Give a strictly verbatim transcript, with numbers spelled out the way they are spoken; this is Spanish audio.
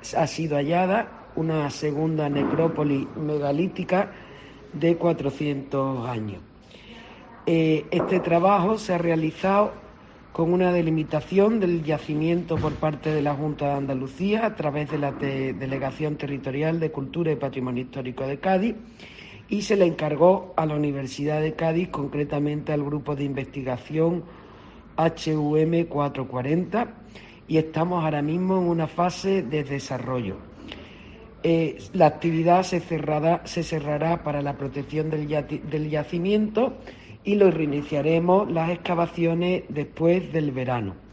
ha sido hallada una segunda necrópolis megalítica de cuatrocientos años. Eh, este trabajo se ha realizado con una delimitación del yacimiento por parte de la Junta de Andalucía a través de la de Delegación Territorial de Cultura y Patrimonio Histórico de Cádiz, y se le encargó a la Universidad de Cádiz, concretamente al Grupo de Investigación H U M cuatrocientos cuarenta, y estamos ahora mismo en una fase de desarrollo. Eh, la actividad se cerrará, se cerrará para la protección del, del yacimiento y lo reiniciaremos las excavaciones después del verano.